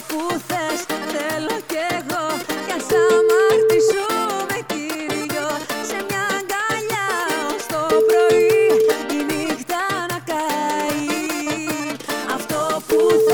που θες θέλω κι εγώ. Κι ας αμαρτήσουμε Κύριο, σε μια αγκαλιά ως το πρωί η νύχτα να καεί. Αυτό που